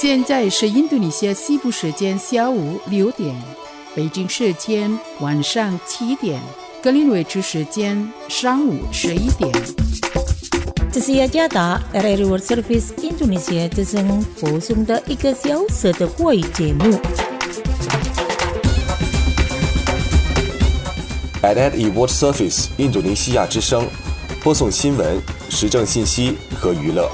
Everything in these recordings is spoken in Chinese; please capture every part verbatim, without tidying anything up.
现在是印度尼西亚西部时间下午六点，北京时间晚上七点，格林威治时间上午十一点。 这是雅加达 R R World Service Indonesia 之声播送的一个小时的华语节目。 R R World Service 印度尼西亚之声播送新闻、时政信息和娱乐。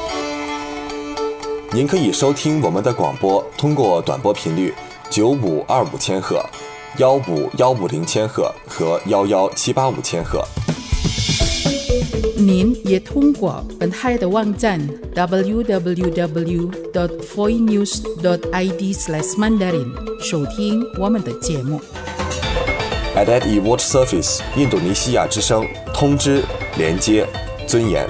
您可以收听我们的广播，通过短波频率九五二五千赫、幺五幺五零千赫和幺幺七八五千赫。 您也通过本台的网站 double-u double-u double-u dot voinews dot i d slash mandarin 收听我们的节目。 R R World Service 印度尼西亚之声，通知、连接、尊严。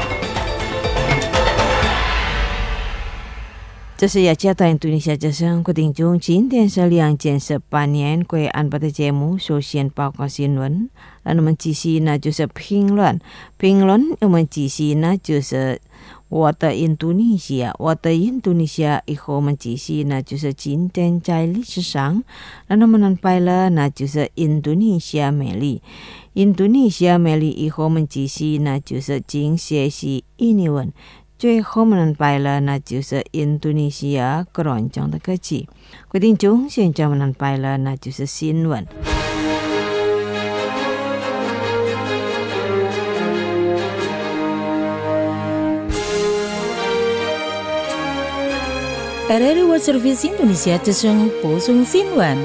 这是雅加达印度尼西亚之声，各位听众，今天是两千十八年贵安排的节目，首先报告新闻，那我们继续呢就是评论，评论我们继续呢就是我的印度尼西亚，我的印度尼西亚以后我们继续呢就是今天在历史上，那我们安排了那就是印度尼西亚美丽。印度尼西亚美丽以后我们继续呢就是今学习印尼文。最后我们安排了那就是印度尼西亚各种的歌曲。各位听众，现在我们安排了那就是新闻。R R World Service Indonesia 之声播送新闻。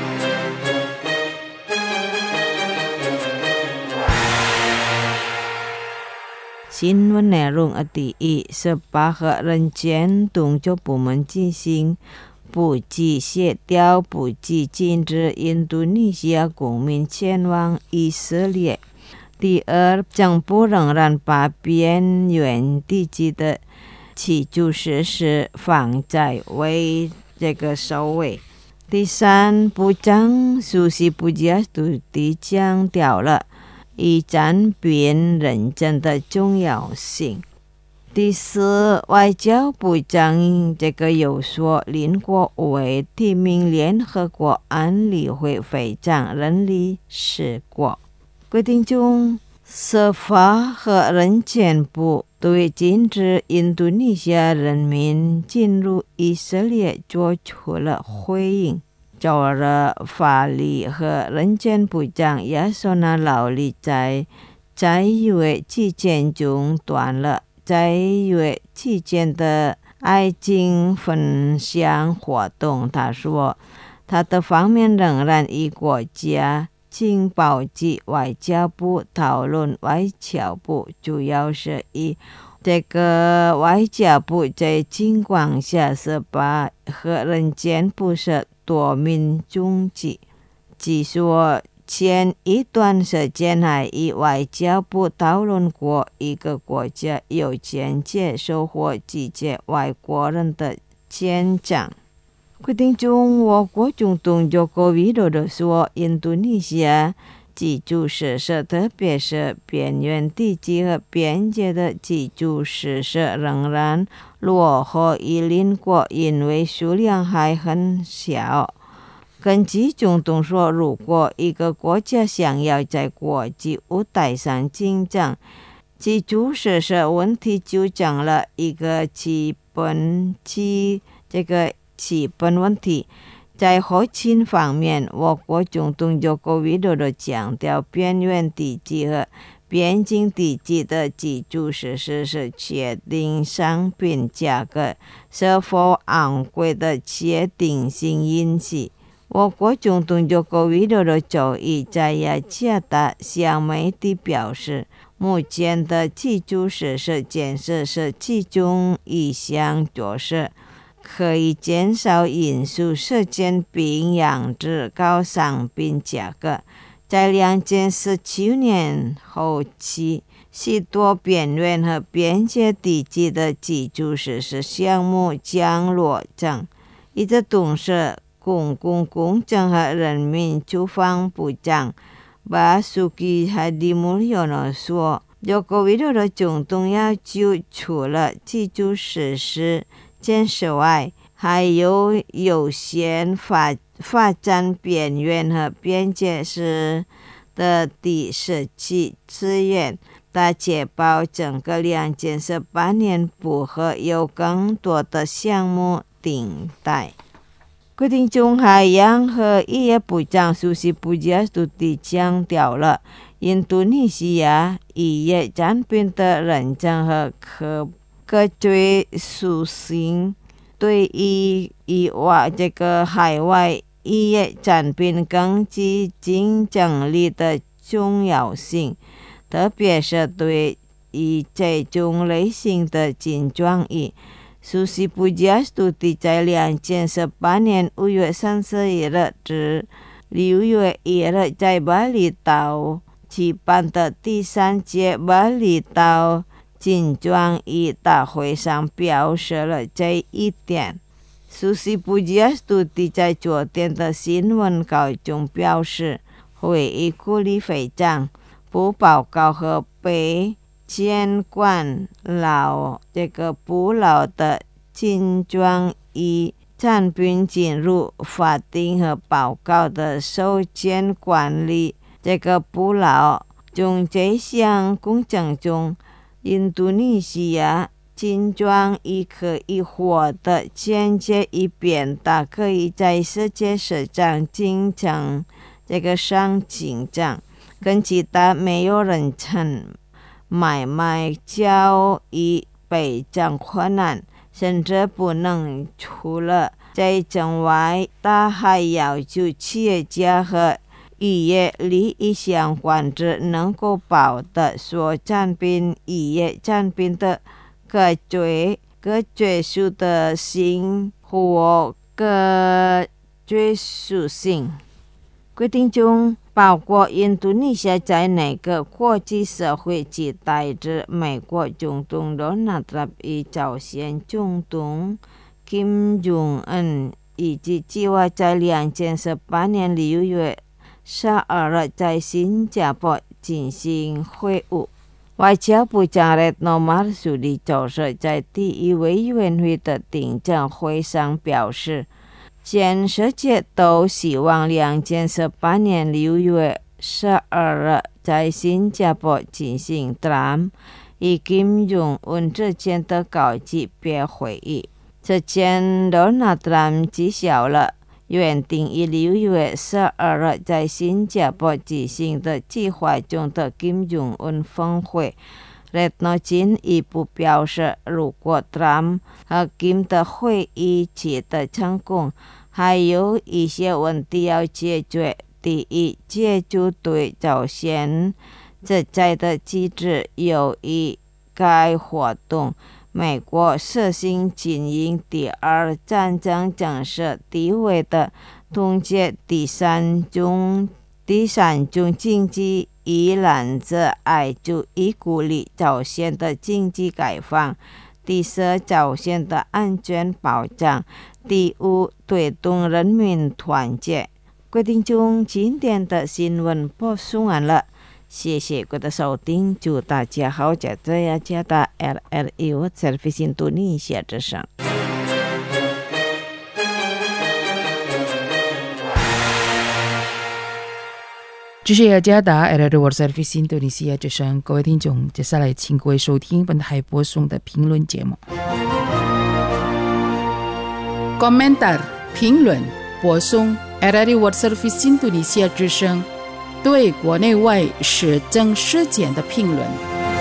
新闻内容的第一，十八个人间动作部门进行不计协调，不计禁止印度尼西亚公民前往以色列。第二，政府仍然把边缘地区的基础设施放在为这个首位。第三，部长苏西布加杜迪强调了一战边认证的重要性。第四，外交部长这个有说，邻国为提名联合国安理会会长任理事国。规定中，司法和人权部对禁止印度尼西亚人民进入以色列做出了回应。照了法律和人权部长亚索纳劳里在在月期间中断了在月期间的爱情分享活动。他说，他的方面仍然与国家情报局外交部讨论，外交部主要是以这个外交部在情况下是把和人权部是多民中计。据说前一段时间还与外交部讨论过一个国家有权接受或拒绝外国人的签证。规定中，我国总统佐科维多多说，印度尼西亚基础设施，特别是边缘地区和边界的基础设施仍然落后于邻国，因为数量还很小。根据总统说，如果一个国家想要在国际舞台上竞争，基础设施问题就成了一个基本基这个基本问题。在后勤方面，我国总统佐科维多多强调，边缘地区和边境地区的基础设施是决定商品价格是否昂贵的决定性因素。我国总统佐科维多多周一在雅加达向媒体表示，目前的基础设施建设是其中一项措施，可以减少因素事件并养至高商品价格。在两千十七年后期，许多边缘和边界地区的基础设施项目将落成。一直董事公共工程和人民住房部长巴苏基哈迪穆里诺说，佐科维多多总统要求除了基础设施建设外，还有有限发发展边缘和边界时的地设计资源，大确保整个两千十八年不会有更多的项目停摆。决定中海洋和渔业部长苏西布加斯图蒂强调了印度尼西亚渔业产品的认证和可可追溯性对于以往这个海外渔业产品更具竞争力的重要性，特别是对于这种类型的精装鱼。苏西布加斯图蒂在两千十八年五月三十一日至六月一日在巴厘岛举办的第三届巴厘岛精装鱼大会上表示了这一点。苏西布加斯图蒂在昨天的新闻稿中表示，会议鼓励会长不报告和被监管老这个捕捞的精装鱼产品进入法定和报告的首先管理这个捕捞中这项工程中，印度尼西亚精装鱼可以获得间接以便它可以在世界市场竞争这个上竞争，跟其他没有人称买卖交易非常困难，甚至不能。除了这种外，它还要求企业家和渔业利益相关者能够保的所产品渔业产品的可追可追溯的性或可追溯性。决定中包括印度尼西亚在内个国际社会期待着美国总统罗纳特朗普与朝鲜总统金正恩以及计划在两千十八年六月十二日在新加坡进行会晤。外交部长列诺马尔苏里周日在第一委员会的听证会上表示，全世界都希望两千十八年六月十二日在新加坡进行特朗普与金正恩之间的高级别会议。之前罗纳特朗普取消了原定于六月十二日在新加坡举行的计划中的金正恩峰会。列诺进一步表示，如果特朗普和金的会议取得成功，还有一些问题要解决。第一，解除对朝鲜制裁的机制。由于该活动，美国实行经营第二战争正式地位的统计。第三种第三种经济依赖着爱就以鼓励朝鲜的经济开放。第四，朝鲜的安全保障。第五，推动人民团结。决定中今天的新闻播送完了，谢谢各位的收听，祝大家好，在这样加的 L L U Service 印度尼西亚之声。 这是雅加达 L L U Service 印度尼西亚之声，各位听众，接下来请各位收听本台播送的评论节目。Komentar 评论播送 L L U Service 印度尼西亚之声对国内外时政事件的评论。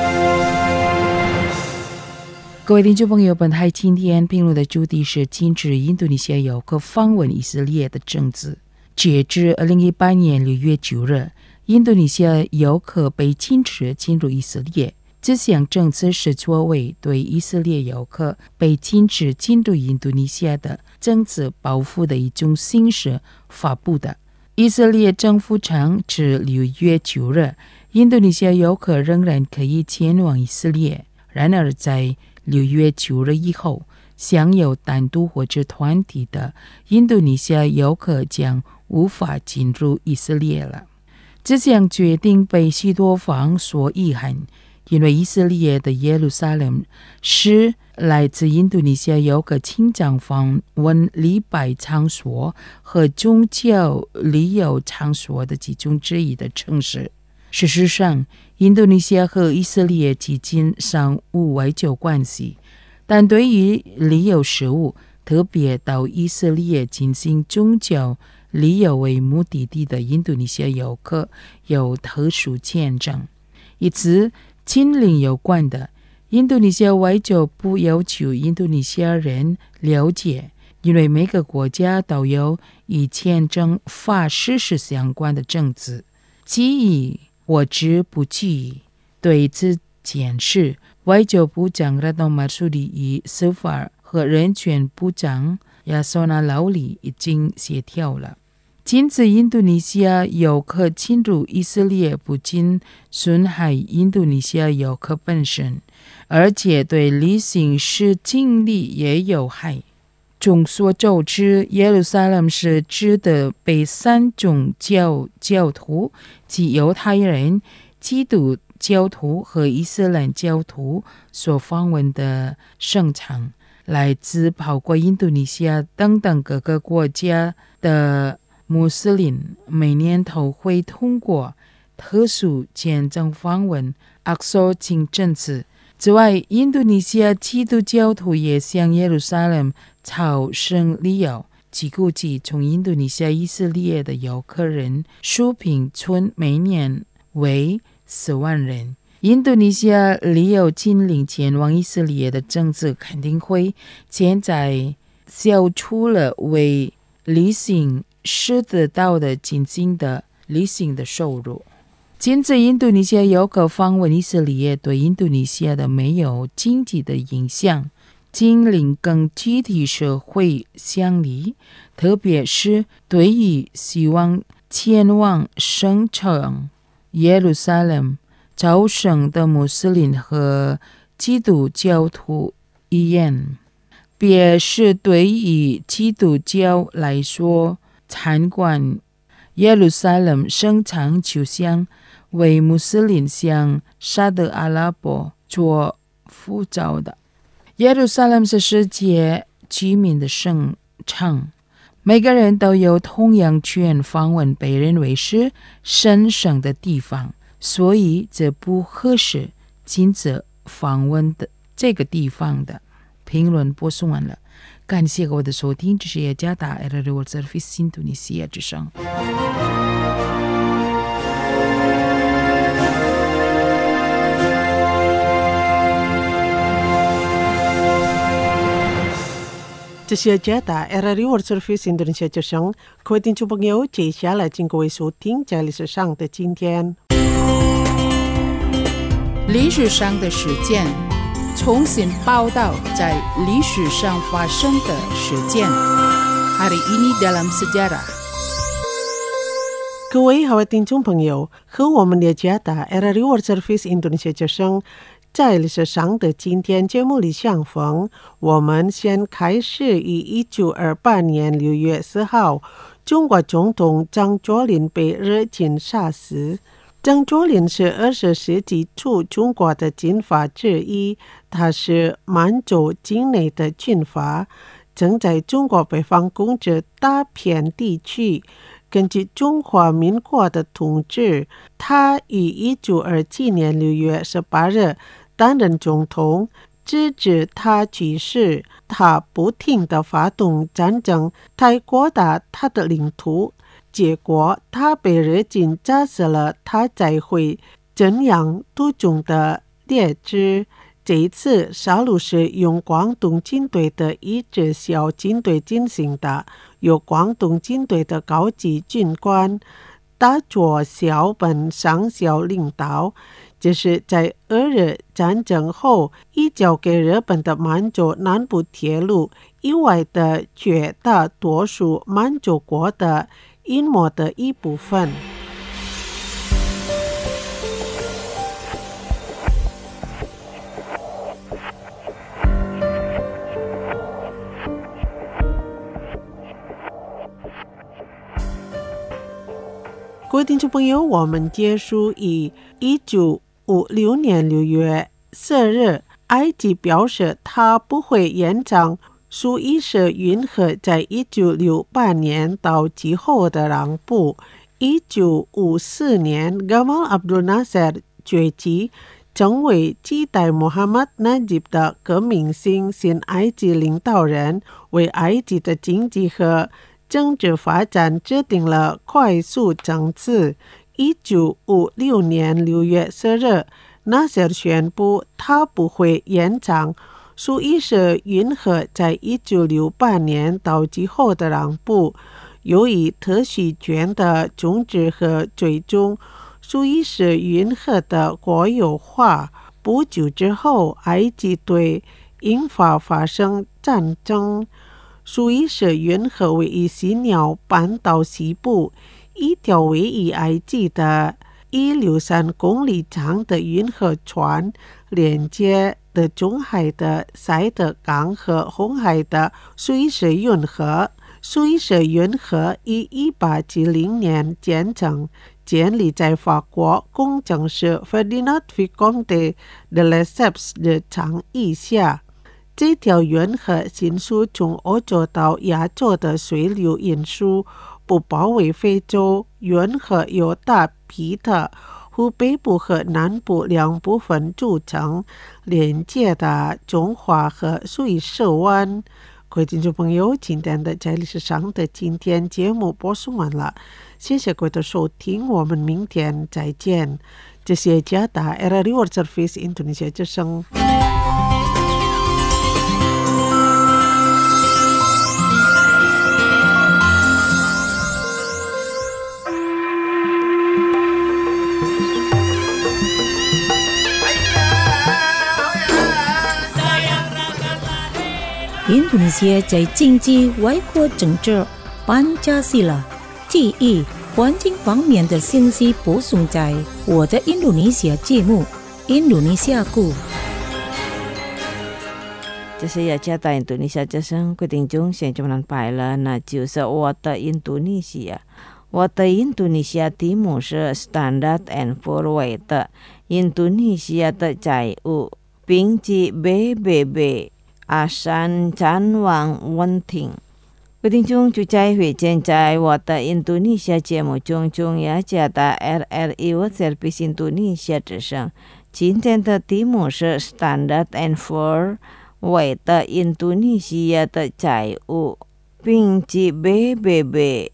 各位听众朋友，本台今天评论的主题是禁止印度尼西亚游客访问以色列的政治。截至二零一八年六月九日，印度尼西亚游客被禁止进入以色列。这项政策是作为对以色列游客被禁止进入印度尼西亚的政治报复的一种形式发布的。以色列政府称，至六月九日，印度尼西亚游客仍然可以前往以色列。然而，在六月九日以后，享有单独或者团体的印度尼西亚游客将无法进入以色列了。这项决定被许多方所遗憾，因为以色列的耶路撒冷是来自印度尼西亚游客亲长访问礼拜场所和宗教旅游场所的其中之一的城市。事实上，印度尼西亚和以色列几经尚无外交关系，但对于旅游事务，特别到以色列进行宗教旅游为目的地的印度尼西亚游客有特殊签证。以此亲邻有关的，印度尼西亚外交部要求印度尼西亚人了解，因为每个国家都有与签证法实施相关的政策。基于我知不计，对此件事，外交部长Retno Marsudi与司法和人权部长Yasona Lawli已经协调了。禁止印度尼西亚游客进入以色列，不仅损害印度尼西亚游客本身，而且对旅行时经历也有害。众所周知，耶路撒冷是指的被三种教教徒即犹太人、基督教徒和伊斯兰教徒所访问的圣场。来自包括印度尼西亚等等各个国家的穆斯林每年都会通过特殊签证访问阿索清真寺。此外，印度尼西亚基督教徒也向耶路撒冷朝圣旅游，据估计从印度尼西亚以色列的游客人数平均每年为十万人。印度尼西亚旅游禁令前往以色列的政策肯定会现在消除了为旅行时得到的仅仅的旅行的收入。禁止印度尼西亚游客访问以色列对印度尼西亚的没有经济的影响，禁令跟集体社会相离，特别是对于希望前往圣城耶路撒冷朝圣的穆斯林和基督教徒而言，别是对于基督教来说，参观耶路撒冷圣城就像为穆斯林向沙特阿拉伯做护照的。耶路撒冷是世界居民的圣城，每个人都有同样权访问被认为是神圣的地方，所以这不合适禁止访问的这个地方的。评论播送完了，感谢各位的收听，这是雅加达 R R I World Service 印度尼西亚之声。 这是雅加达 R R I World Service 印度尼西亚之声，各位听众朋友，接下来请各位收听在历史上的今天。 历史上的事件，重新报道在历史上发生的事件。Hari ini dalam sejarah。 各位好，听众朋友，和我们的雅加达 R R I World Service 印度尼西亚之声在历史上的今天节目里相逢。我们先开始于一九二八年六月四号，中国总统张作霖被日军杀死。张作霖是二十世纪初中国的军阀之一，他是满洲境内的军阀，曾在中国北方控制大片地区。根据中华民国的统治，他于一九二七年六月十八日担任总统，直至他去世，他不停地发动战争，来扩大他的领土。结果他被日军炸死了他在会镇压途中的烈士。这一次杀戮是用广东军队的一支小军队进行的，由广东军队的高级军官大佐小本上校领导。这是在二日战争后移交给日本的满洲南部铁路以外的绝大多数满洲国的阴谋的一部分。各位听众朋友，我们结束于一九五六年六月四日埃及表示他不会延长苏伊士运河在一九六八年到之后的让步。一九五四年 Gamal Abdul Nasser 崛起，成为继代穆罕默德纳吉的革命性新埃及领导人，为埃及的经济和政治发展制定了快速政策。一九五六年六月四日，纳塞尔宣布他不会延长苏伊士运河在一九六八年到之后的让步。由于特许权的终止和最终苏伊士运河的国有化，不久之后，埃及对英法发生战争。苏伊士运河位于西尼奥半岛西部，一条位于埃及的一百六十三公里长的运河船，连接的中海的塞德港和红海的苏伊士运河。苏伊士运河于一八七零年建成，建立在法国工程师 Ferdinand Vicomte de Lesseps 的倡议下。这条运河迅速从欧洲到亚洲的水流运输，不包围非洲。运河由大皮特湖北部和南部两部分组成，连接的中华和苏伊士湾。各位听众朋友，今天的在历史上的今天节目播送完了，谢谢各位的收听，我们明天再见。这是加达 R R I World Service Indonesia 之声。 印度尼西亚在经济、外国政治、班加西拉、记忆、环境方面的信息播送在我的印度尼西亚节目《印度尼西亚故》。 这是雅加达印度尼西亚之声，各位听众，现在们来了，那就是我的印度尼西亚。我的印度尼西亚题目是 Standard and Poor's 的印度尼西亚的债务，并且 B B B ASEAN 展望稳定。各位听众，就在会见在我的印度尼西亚节目中，中雅加达 R R I World Service 印度尼西亚之声。今天的题目是 Standard and Poor's 的印度尼西亚的债务，并且 B B B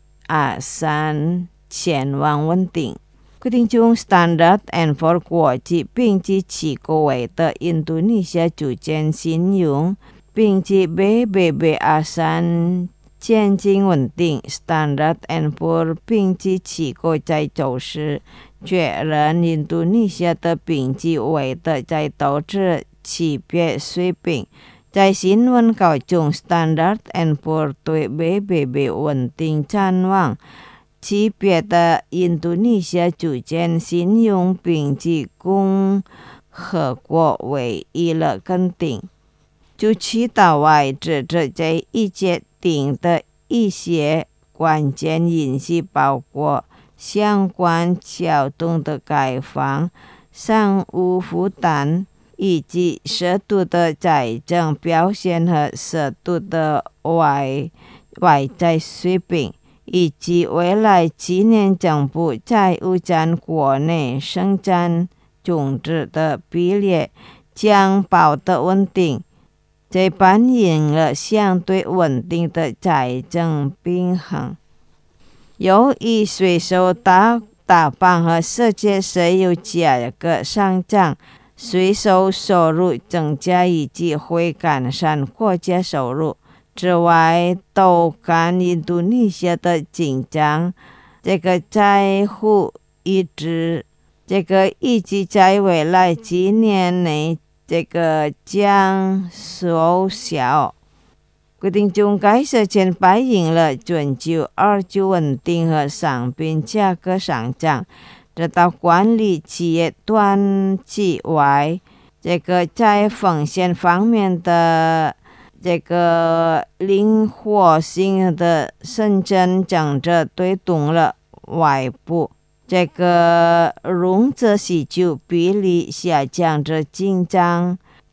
ASEAN 前往稳定。各位听众 ，Standard and Poor's 国际并且七个位的印度尼西亚组建信用，并且 B B B ASEAN 前进稳定。Standard and Poor's 并且七个在走势确认印度尼西亚的经济位的在导致区别水平。在新闻稿中 ，Standard and Poor's 对 B B B 稳定展望。区别的印度尼西亚组建信用并且共和国唯一了肯定。就其他外指着这一决定的一些关键因素，包括相关交通的开放、商务负担以及适度的财政表现和适度的外外在水平。以及未来几年政府债务占国内生产总值的比例将保持稳定，这反映了相对稳定的财政平衡。由于税收大大幅和世界石油价格上涨，税收收入增加以及会改善国家收入。之外，都看印度尼西亚的紧张，这个债务一直，这个一直在未来几年内，这个将缩小。规定中该事件反映了全球二级稳定和商品价格上涨，直到管理企业短期外，这个在风险方面的。这个灵活性的深圳政策推动了外部这个融资需求比例下降的紧张，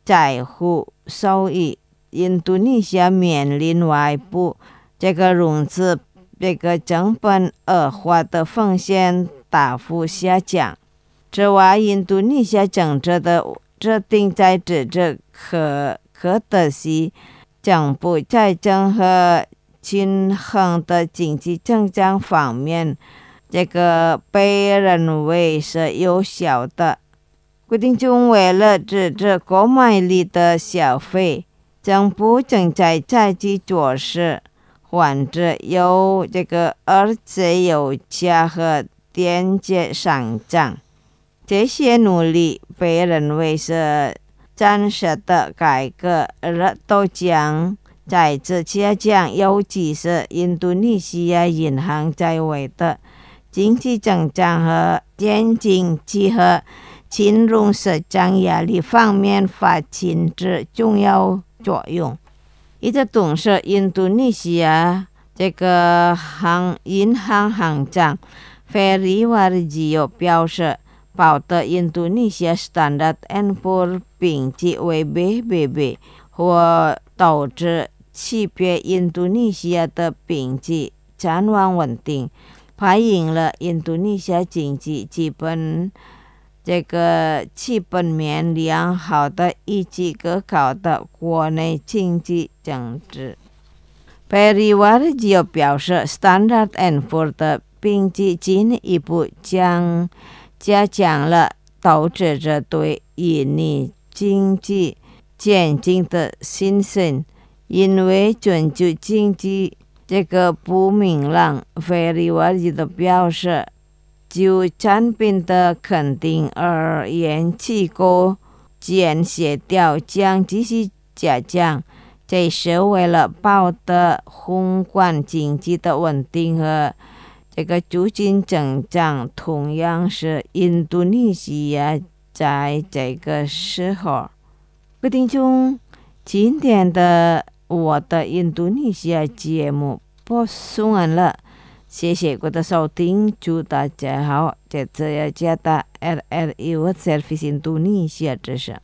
在乎收益。印度尼西亚面临外部这个融资这个成本恶化的风险大幅下降。此外，印度尼西亚政策的制定在支持可可得西政府财政和均衡的经济增长方面，这个被认为是有效的。规定中为了支持购买力的消费，政府正在采取措施，防止有这个而且油价和电价上涨。这些努力被认为是暂时的改革，而都将再次下降，尤其是印度尼西亚银行在为的经济增长和电经济和金融市场压力方面发挥着重要作用。一直董事印度尼西亚这个行银行行长Ferry Warjio表示，报的印度尼西亚 Standard and Poor 评级为 B B B 或导致区别印度尼西亚的评级展望稳定，反映了印度尼西亚经济基本这个基本面良好的以及可靠的国内经济增值。Ferry Warjio表示 Standard and Poor 的评级进一步将加强了投资者对印尼经济前景的信心，因为全球经济这个不明朗。Ferry Warjio表示，就产品的肯定而言，机构间协调将继续加强，这是为了保得宏观经济的稳定和这个促进增长，同样是印度尼西亚在这个时候。各位听众，今天的我的印度尼西亚节目播送完了，谢谢各位的收听，祝大家好，这次要加大 R R I World Service 印度尼西亚之声。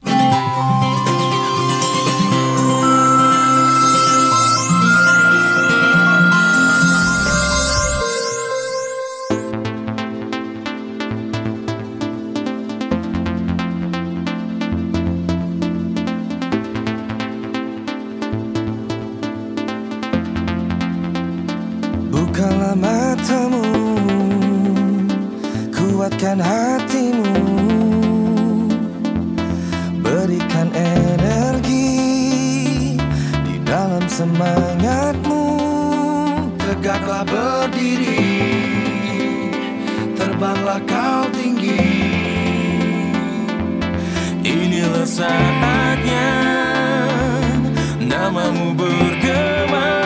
Bukalah matamu, kuatkan hatimu, berikan energi di dalam semangatmu. Tegaklah berdiri, terbanglah kau tinggi. Inilah saatnya namamu bergema,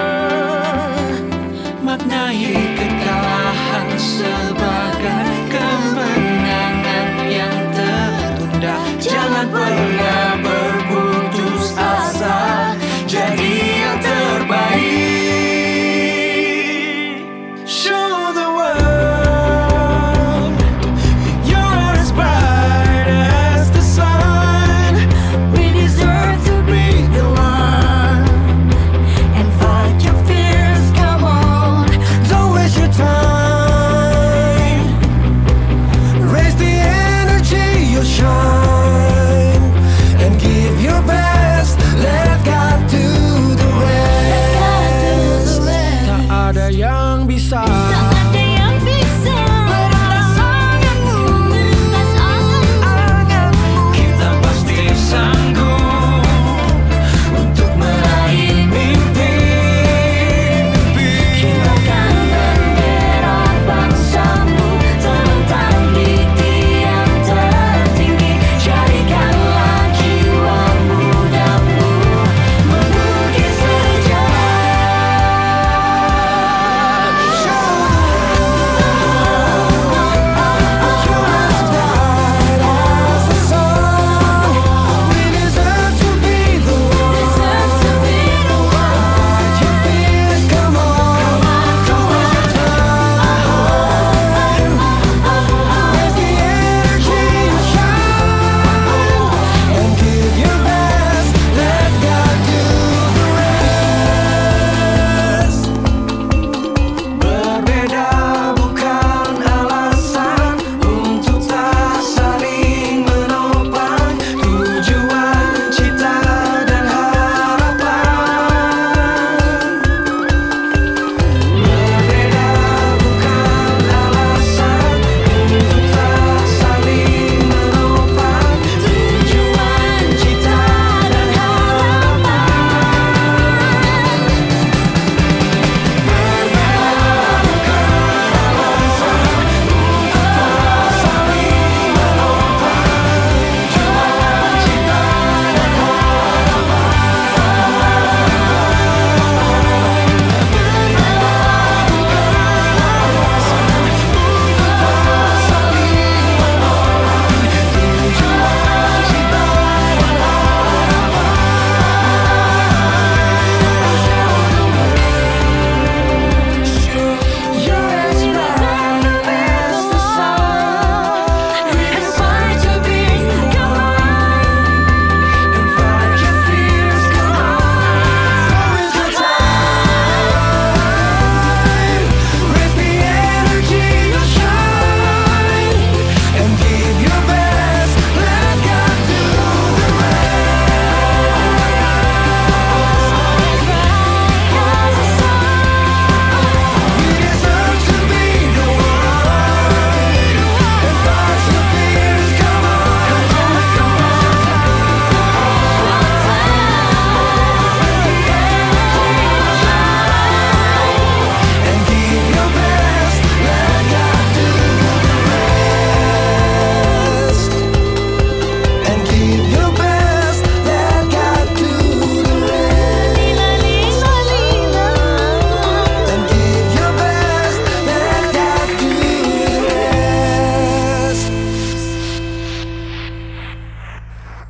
maknai kekalahan sebagai kemenangan yang tertunda. Jangan pernah berputus asa, jadi yang terbaik. Show the world you're as bright as the sun. We deserve to be the one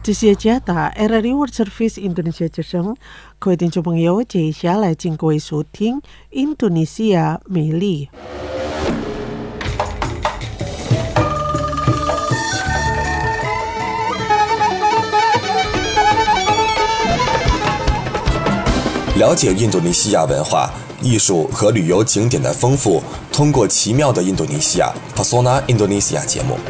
这些加打 Era Reward Service Indonesia 之声，各位听众朋友，接下来请各位收听印度尼西亚美丽。 了解印度尼西亚文化、艺术和旅游景点的丰富，通过奇妙的印度尼西亚 Pesona Indonesia 节目。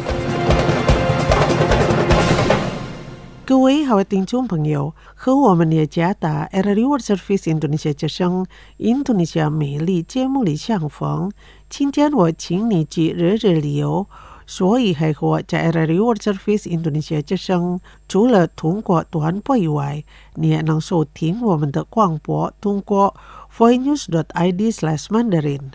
各位好，听众朋友，和我们也加打 Era Reward Service Indonesia 之声印度尼西亚美丽节目里相逢。今天我请你去日日旅游，所以还和在 Era Reward Service Indonesia 之声，除了通过短波以外，你也能收听我们的广播，通过 voinews dot i d slash mandarin。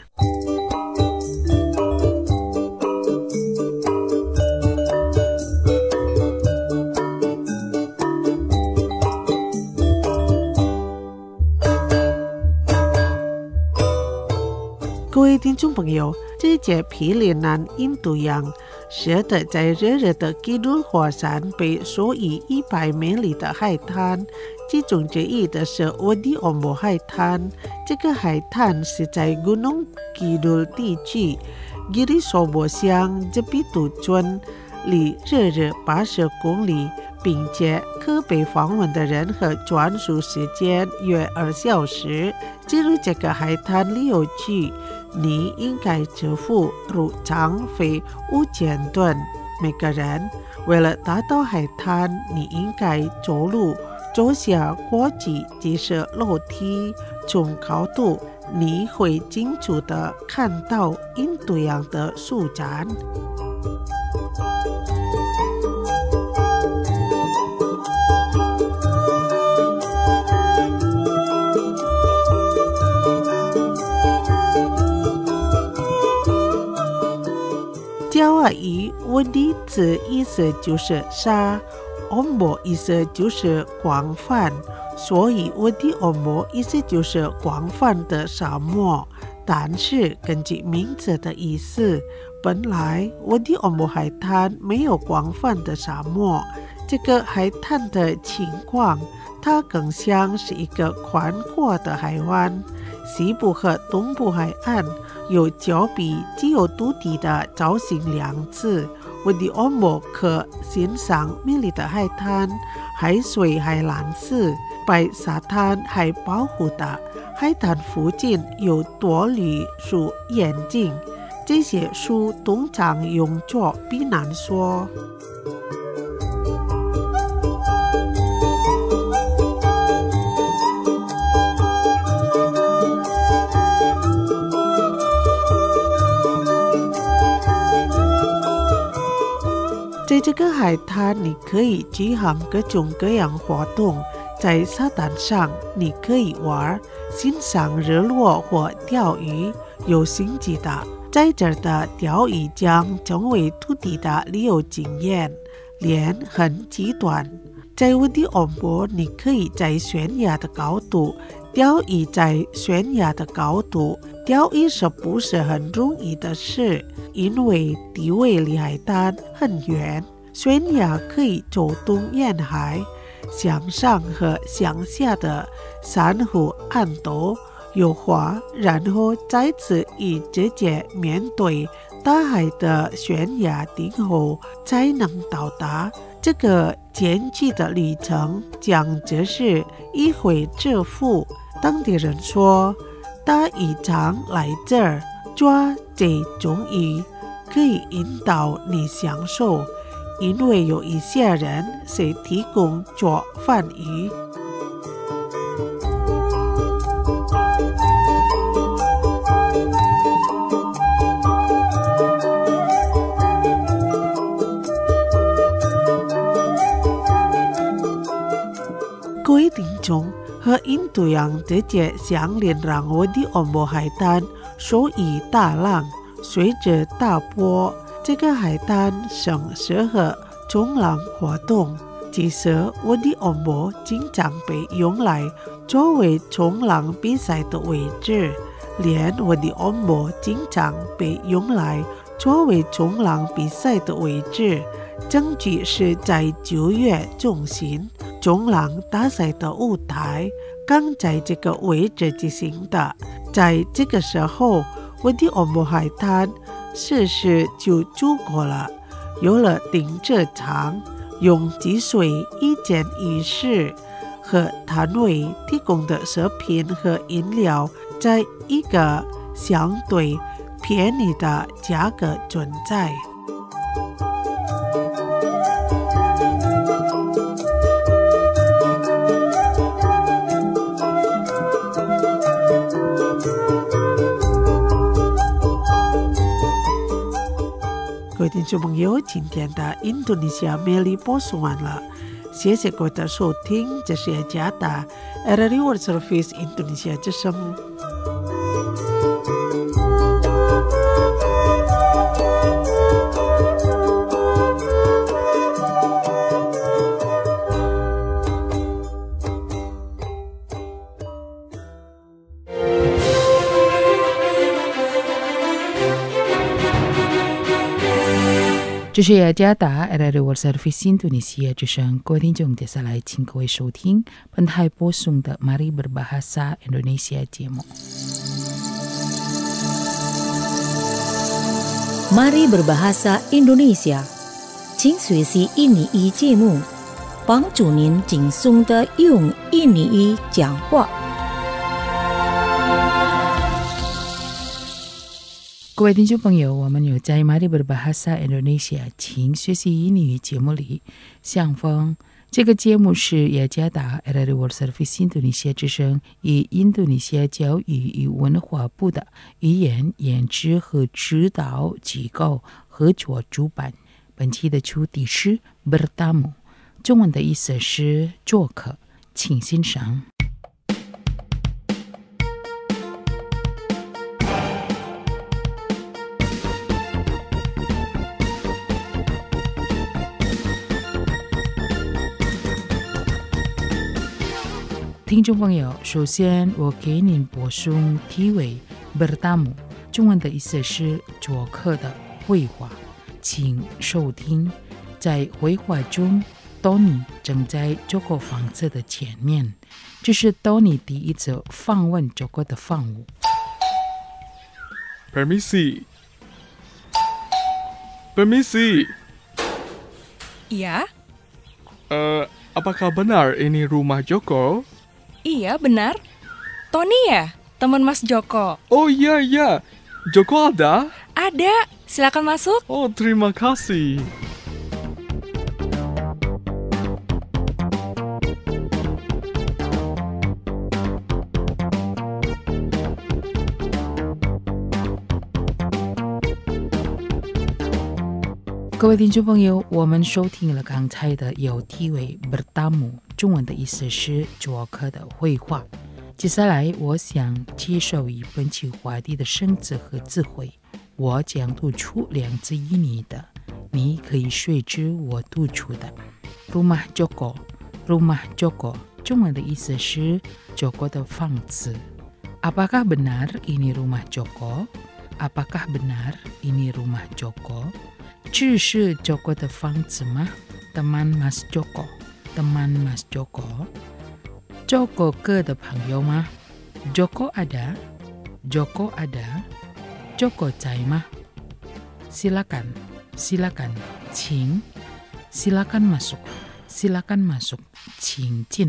各位听众朋友，这节毗邻南印度洋，设的在热热的基督火山被数以一百美里的海滩，其中之一的是Wadi Ombo海滩。这个海滩是在 Gunung Kidul 地区 Giri Sobo Siang Jepitu村离热热八十公里，并且可被访问的人和转述时间约二小时。进入这个海滩旅游区，你应该支付入场费五千吨每个人。为了达到海滩，你应该走路走下过去即是楼梯，从高度你会清楚地看到印度洋的舒展。Jawa 语 Wadi 字意思就是沙， Ombo 意思就是广泛，所以 Wadi Ombo 意思就是广泛的沙漠。但是根据名字的意思，本来 Wadi Ombo 海滩没有广泛的沙漠。这个海滩的情况，它更像是一个宽阔的海湾。西部和东部海岸有较比既有土地的造型两次。Wadi Ombo 可欣赏美丽的海滩，海水还蓝色，白沙滩还保护的。海滩附近有多绿树眼镜，这些树通常用作避难所。在这个海滩，你可以举行各种各样活动。在沙滩上，你可以玩、欣赏日落或钓鱼，有兴趣的。在这儿的钓鱼将成为土地的旅游经验，脸很极端。在Wadi Ombo，你可以在悬崖的高度钓鱼，在悬崖的高度钓鱼是不是很容易的事？因为地位离海滩很远，悬崖可以走动沿海，向上和向下的珊瑚暗多有花，然后再次以直接面对大海的悬崖顶后才能到达。这个艰巨的旅程将只是一回致富。当地人说，大渔场来这儿抓这种鱼，可以引导你享受，因为有一些人是提供做贩鱼。各位听众，和印度洋直接相连，让Wadi Ombo海滩属于大浪，随着大波，这个海滩很适合冲浪活动。其实Wadi Ombo经常被用来作为冲浪比赛的位置，连Wadi Ombo经常被用来作为冲浪比赛的位置， 证据是在九月中旬中廊大赛的舞台刚在这个位置进行的。在这个时候，我的欧姆海滩事实就足够了，有了停车场、用积水一间浴室和摊位提供的食品和饮料，在一个相对便宜的价格存在。各位听众朋友，今天的印度尼西亚美丽播送完了，谢谢各位的收听，这是雅加达 R R I World Service 印度尼西亚之声。 这是雅加达 R R I World Service 印度尼西亚之声，各位听众，接下来请各位收听本台播送的 Mari Berbahasa Indonesia 节目。 Mari Berbahasa Indonesia， 请学习印尼语节目，帮助您轻松的用印尼语讲话。 各位听众朋友，我们有在 Mari Berbahasa Indonesia 请学习印尼语节目里相逢。这个节目是雅加达 R R I World Service 印度尼西亚之声与印度尼西亚教育与文化部的语言研制和指导机构合作主办。本期的主题是 bertamu， 中文的意思是做客，请欣赏。听众朋友，首先我给您播送题为 bertamu， 中文的意思是做客的绘画，请收听。在绘画中 Tony 正在 Joko 房子的前面，这是 Tony 第一次访问 Joko 的房屋。 Permisi Permisi Iya, uh, apakah benar ini rumah Joko? iya benar. Tony ya, teman Mas Joko. Oh iya iya, Joko ada? Ada, silakan masuk. Oh terima kasih. Bertamu 各位听众朋友，我们收听了刚才的有题为 bertamu， 中文的意思是做客的绘画。接下来我想介绍一本期话题的生字和词汇，我将读出两字印尼的，你可以随之我读出的。 rumah Joko， rumah Joko， 中文的意思是 Joko 的房子。 Apakah benar ini rumah Joko？ Apakah benar ini rumah Joko？ 这是 Joko 的房子吗？ teman Mas Joko， teman Mas Joko。 Joko 哥的朋友吗？ Joko ada， Joko ada。 Joko 在吗？ Silakan， silakan， 请 silakan masuk， silakan masuk， 请进。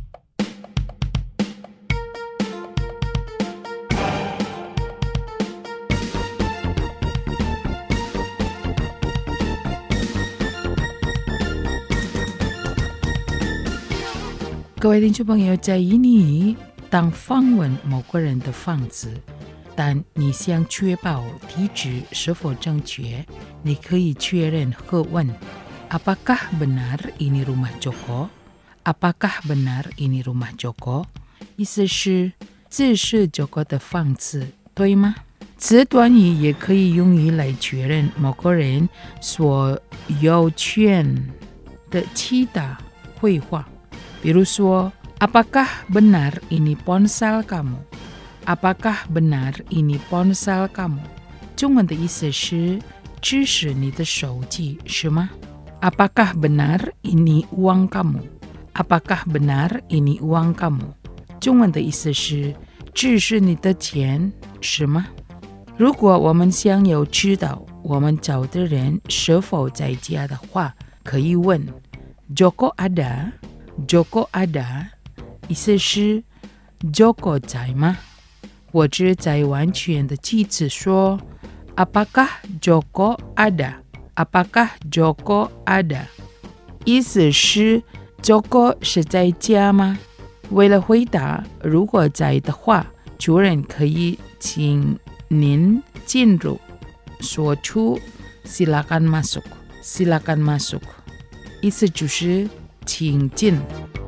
各位听众朋友，在印尼当访问某个人的房子，但你想确保地址是否正确，你可以确认和问 Apakah benar ini rumah Joko？ Apakah benar ini rumah Joko？ 意思是这是 Joko 的房子，对吗？此短语也可以用于来确认某个人所有权的其他绘画。比如说 Apakah benar ini ponsel kamu？ Apakah benar ini ponsel kamu？ 中文的意思是这是你的手机是吗？ Apakah benar ini uang kamu? Apakah benar ini uang kamu？中文的意思是，这是你的钱，是吗？如果我们想要知道我们找的人是否在家的话，可以问 Joko ada? Joko ada? 意思是 Joko 在吗？或者在完全的句子说 Apakah Joko ada? Apakah Joko ada? 意思是 Joko 是在家吗？为了回答如果在的话，主人可以请您进入，说出 silakan masuk silakan masuk， 意思就是请进。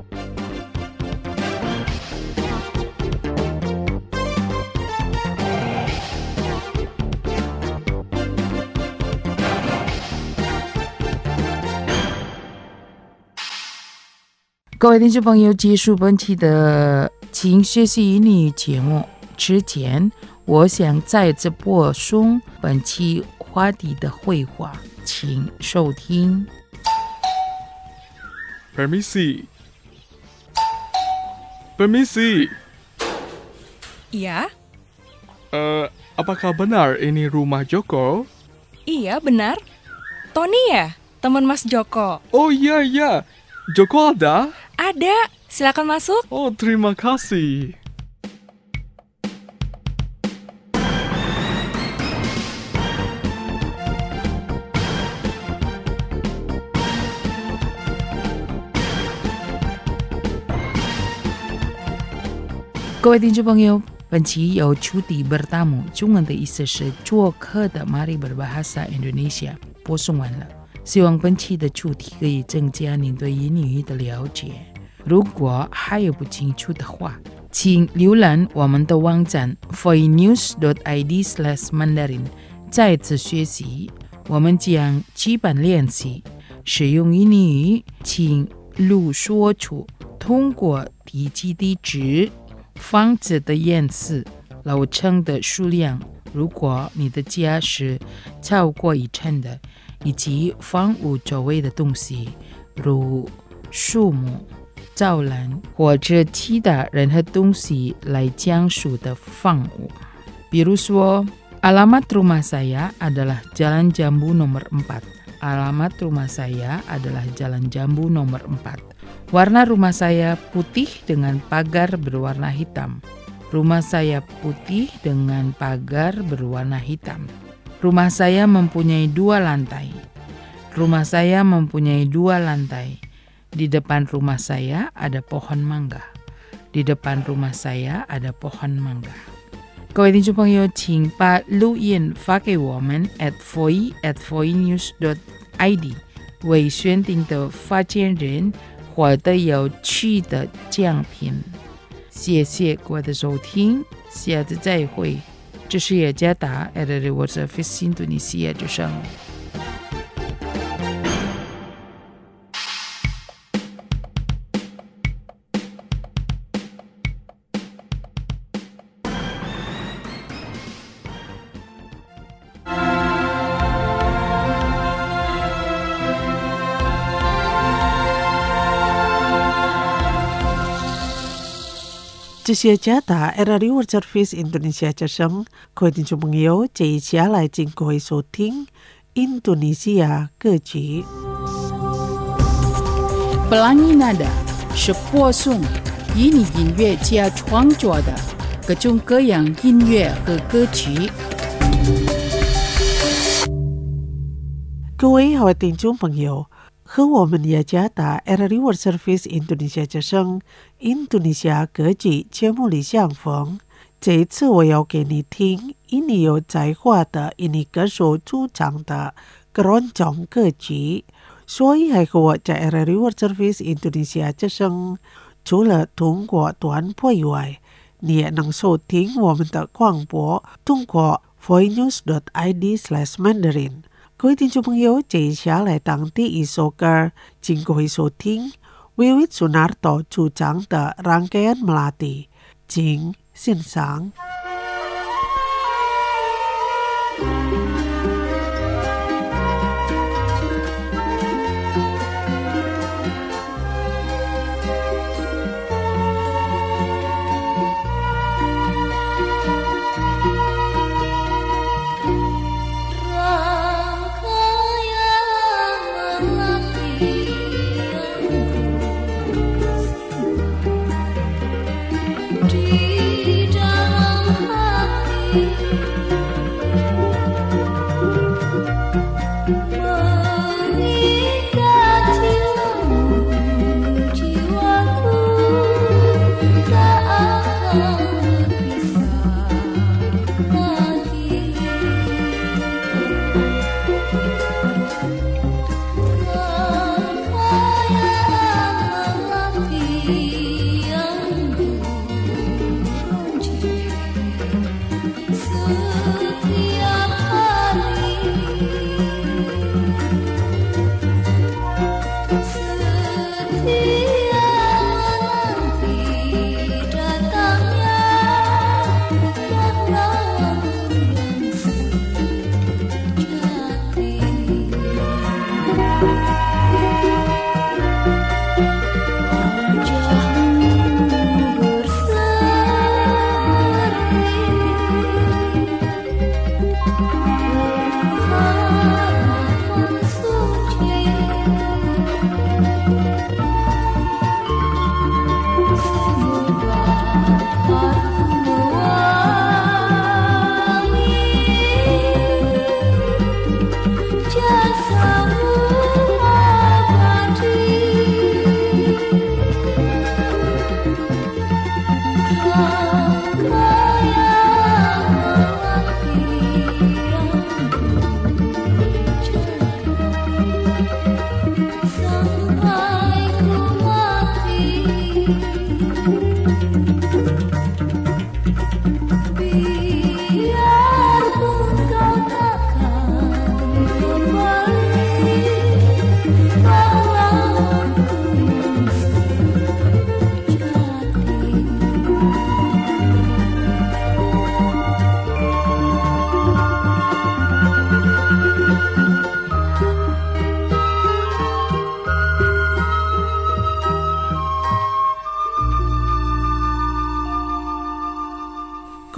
各位听众朋友，结束本期的请学习英语节目之前，我想再次播送本期话题的绘画，请收听。 Permisi. Permisi. Iya, Eh, apakah benar ini rumah Joko? iya benar. Tony ya, teman Mas Joko. Oh iya, iya. Joko ada? Ada, silakan masuk. Oh, terima kasih. 各位听众朋友，本期有出题 bertamu， 中文的意思是做客的 Mari berbahasa Indonesia 播送完了。希望本期的出题可以增加您对英语的了解。如果还有不清楚的话，请浏览我们的网站 voinews dot i d slash mandarin 再次学习。我们将基本练习使用英语，请录说出通过地基地址、房子的颜色、楼层的数量，如果你的家是超过一层的，以及房屋周围的东西，如树木、栅栏或者其他任何东西来讲述的房屋。比如说 alamat rumah saya adalah Jalan Jambu nomor empat. Alamat rumah saya adalah Jalan Jambu nomor empat. Warna rumah saya putih dengan pagar berwarna hitam. Rumah saya putih dengan pagar berwarna hitam. Rumah saya mempunyai dua lantai. Rumah saya mempunyai dua lantai. Di depan rumah saya ada pohon mangga. Di depan rumah saya ada pohon mangga. 各位听众朋友，请把录音发给我们 at voi at voinews dot i d 为选定的发件人获得有趣的奖品。谢谢各位的收听，下次再会。这是雅加达 R R I World Service Indonesia 之声。 这些加达 R R I World Service Indonesia 之声，各位听众朋友，接下来请各位收听印度尼西亚歌曲。 Pelangi Nada 是播送以你音乐家创作的各种各样音乐和歌曲。 各位好，听众朋友。和我们雅加达 R R I World Service Indonesia 之声印度尼西亚歌曲节目里相逢。这一次我要给你听印尼有才华的印尼歌手主唱的keroncong歌曲，所以还和我在 R R I World Service Indonesia 之声，除了通过短波以外，你也能收听我们的广播，通过 voinews dot i d slash mandarin。各位听众朋友，接下来当第一首歌，请各位收听 Wiwit Sunarto 主唱的 Rangkaian Melati， 请欣赏。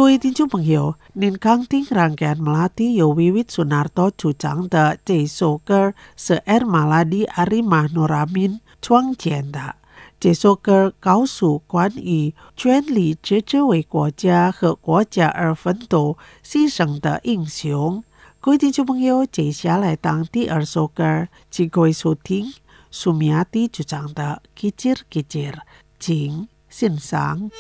位听众朋友，您刚听rangkaian melati 由 Wiwit Sunarto 主张的这首歌是 Air Maladi Arima Nuramin 创建的。这首歌告诉关于全力支持为国家和国家而奋斗牺牲的英雄。各位听众朋友，接下来当第二首歌，请各位收听 Sumiati 主张的 Kicir Kicir， 请欣赏。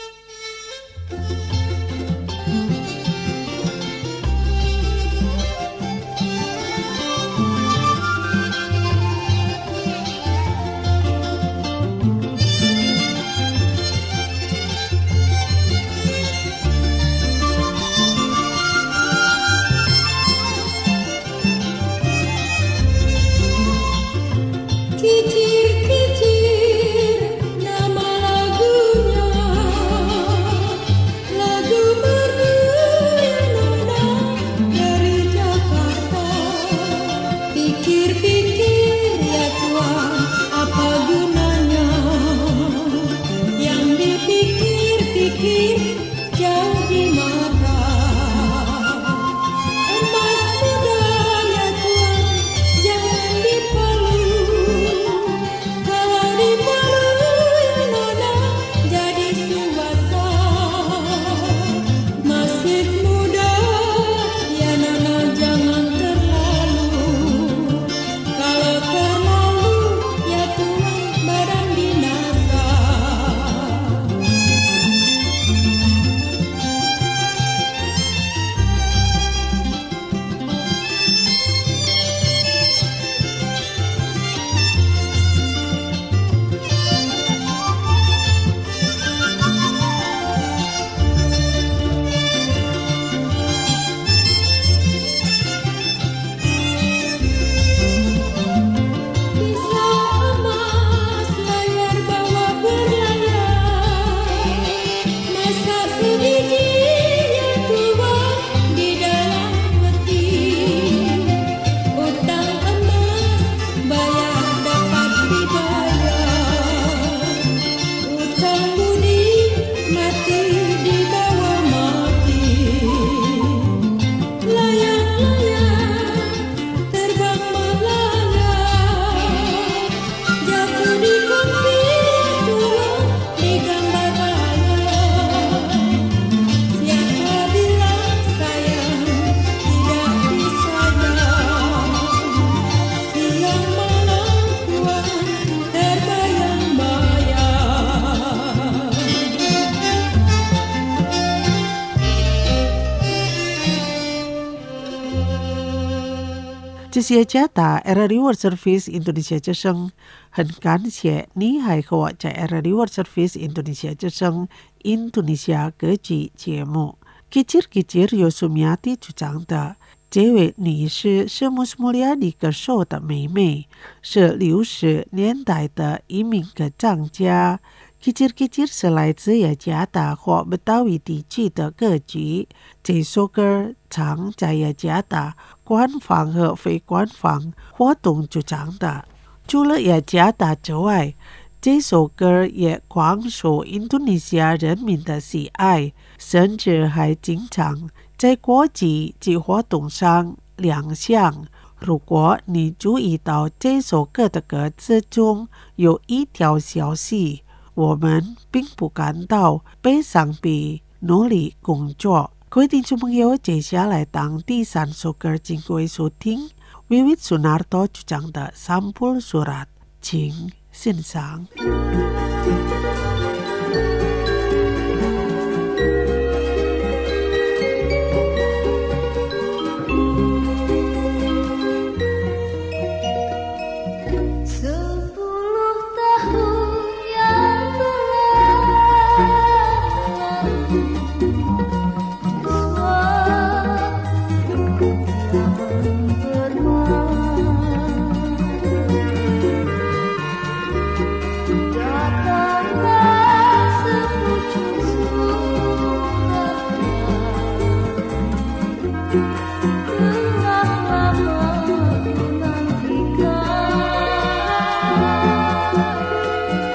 这些家打 R R I World Service Indonesia 之声，很感谢你还和我在 R R I World Service Indonesia 之声 Indonesia 歌曲节目。Kicir Kicir 由 Sumiati 主张的，这位女士是 Mus Mulyadi 歌手的妹妹，是六十年代的一名歌唱家。Kicir Kicir 是来自雅加达或 Betawi 地区的歌曲，这首歌常在雅加达官方和非官方活动主张的。除了雅加达之外，这首歌也广受印度尼西亚人民的喜爱，甚至还经常在国际及活动上亮相。如果你注意到这首歌的歌词中有一条消息，我们并不感到悲伤，比努力工作。各位听众朋友，接下来当第三首歌，请各位收听 Wiwit Sunarto 主张的 Sampul Surat， 请欣赏。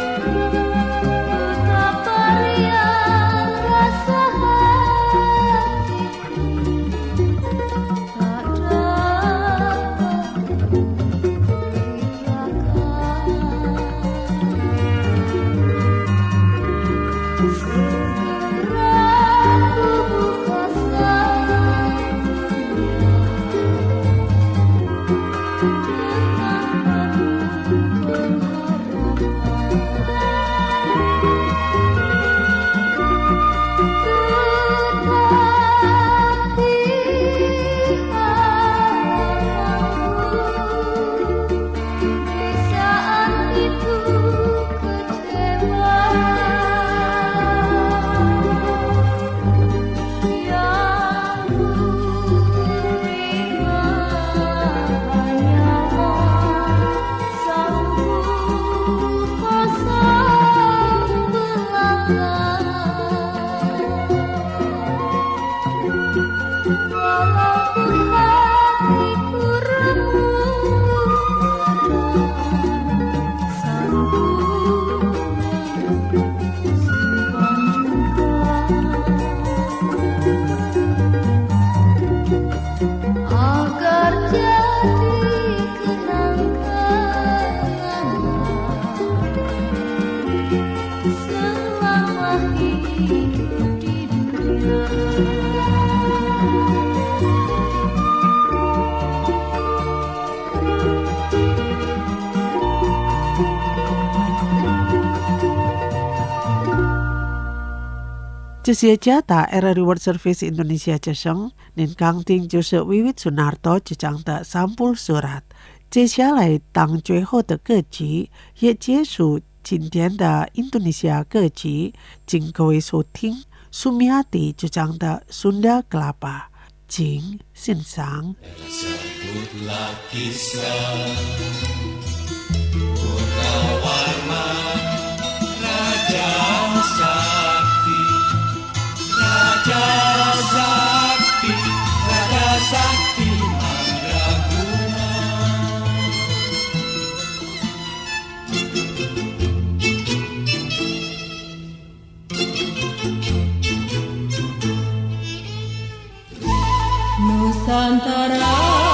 Betapa riang rasa Cesia jata era Reward Service Indonesia Ceseng, nin kangting Jose Wiwit Sunarto cecang ta sampul surat. 接下来当最后的歌曲也结束今天的印度尼西亚歌曲，请各位收听苏米亚蒂主唱的 Sunda Kelapa， 请欣赏。 Sebutlah kisah Purnawarma Raja Sakti Raja Sakti Raja Sakti Mandraguna Nusantara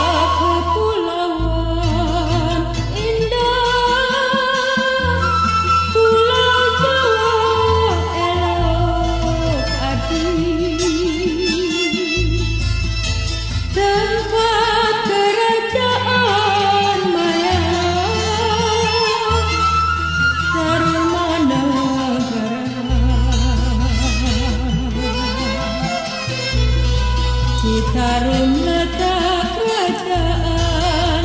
kepulauan indah, Pulau Jawa elok arti, tempat kerajaan maya, Dharma Negara. Citarum letak kerajaan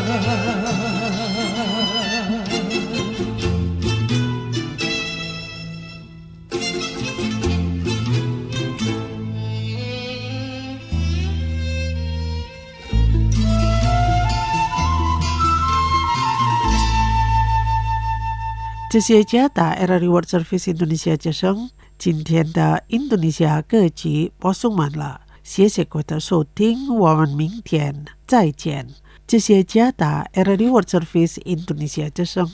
这些家打 R R World Service Indonesia 之声，今天的印度尼西亚歌曲播送完了，谢谢各位的收听，我们明天再见。这些家打 R R World Service Indonesia 之声。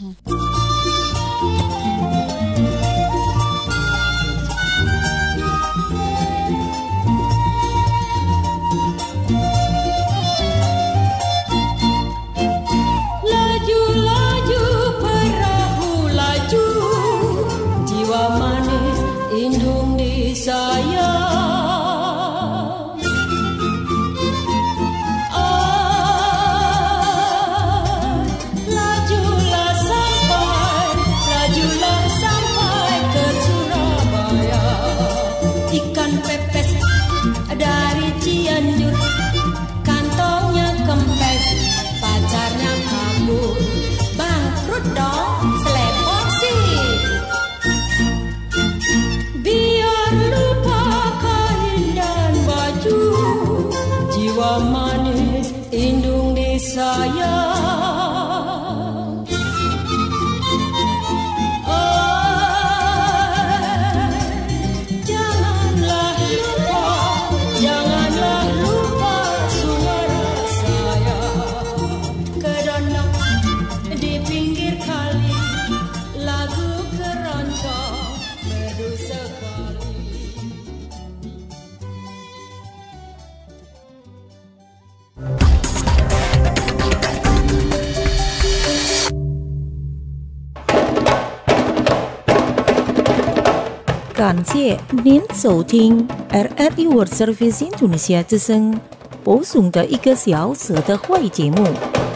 感谢您收听 R R I World Service Indonesia 之声播送的一个小时的会节目。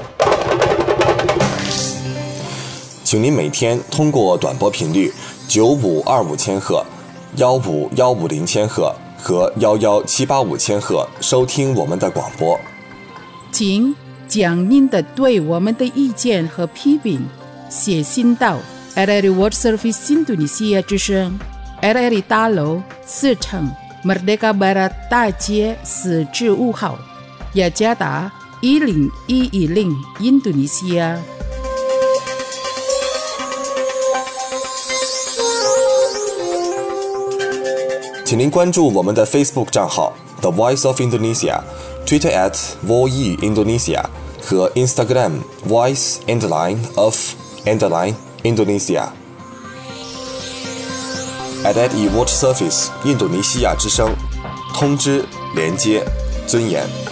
请您每天通过短波频率九五二五千赫、幺五幺五零千赫和幺幺七八五千赫收听我们的广播。 请将您的对我们的意见和批评写信到 R R I World Service Indonesia 之声R R I 大楼四层 Merdeka Barat 大街十至五号，雅加达一零一一零，印度尼西亚。 请您关注我们的 Facebook 账号 The Voice of Indonesia、Twitter at Voi Indonesia 和 Instagram Voice Underline of Underline Indonesia。R R I World Service 印度尼西亚之声，通知、连接、尊严。